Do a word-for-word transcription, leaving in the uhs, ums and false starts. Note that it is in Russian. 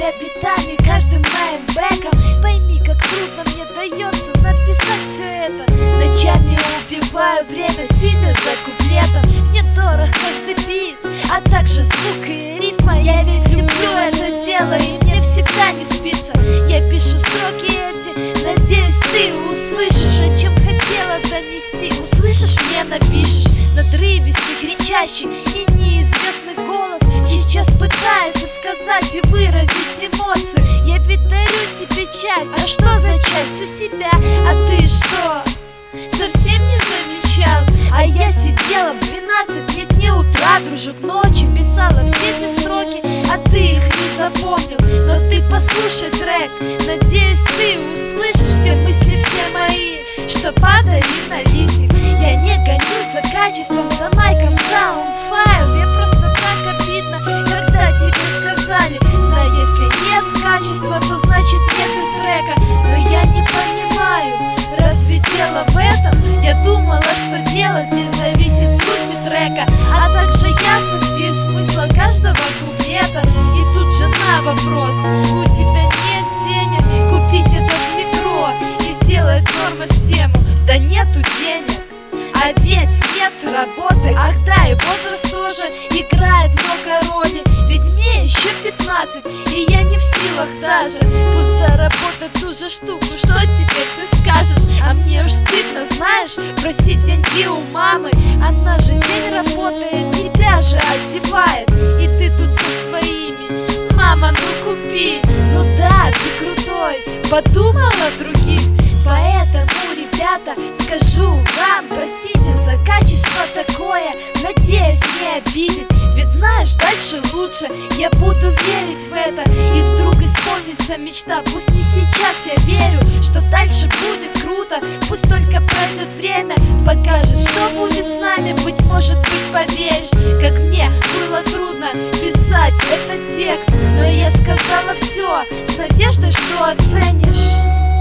себя битами, каждым моим бэком. Пойми, как трудно мне дается написать все это. Ночами убиваю время, сидя за куплетом. Мне дорог каждый бит, а также звук и рифма. Я ведь люблю это дело, и мне всегда не спится. Я пишу строки эти, надеюсь, ты услышишь, о чем хотела донести. Услышишь, мне напишешь. Надрывистый, кричащий и неизвестный голос сейчас пытается сказать и выразить эмоции. Я ведь дарю тебе часть, а что за часть у себя? А ты что, совсем не замечал? А я сидела в двенадцать, нет, не утра, дружок, ночи писала все эти строки, а ты их не запомнил. Но ты послушай трек, надеюсь, ты услышишь те мысли все мои, что падали на листик. Я не гонюсь за качеством, за майком саундфайл. Я просто так обидно, когда тебе сказали: знай, если нет качества, то значит нет и трека. Но я не понимаю, разве дело в этом? Я думала, что дело здесь зависит в сути трека, а также ясности и смысла каждого куплета. И тут жена вопрос: у тебя нет денег купить этот микро и сделать норму с тему? Да нету денег, а ведь нет работы. Ах да, и возраст тоже играет много роли. Ведь мне еще пятнадцать, и я не в силах даже пусть заработать ту же штуку. Что теперь ты скажешь? А мне уж стыдно, знаешь, просить деньги у мамы. Она же день работает, тебя же одевает, и ты тут со своими: мама, ну купи. Ну да, ты крутой, подумал о других. Поэтому, ребята, скажу вам, простите за качество такое, надеюсь, не обидит. Ведь знаешь, дальше лучше, я буду верить в это, и вдруг исполнится мечта. Пусть не сейчас, я верю, что дальше будет круто. Пусть только пройдет время, покажет, что будет с нами. Быть может быть, поверишь, как мне было трудно писать этот текст, но я сказала все с надеждой, что оценишь.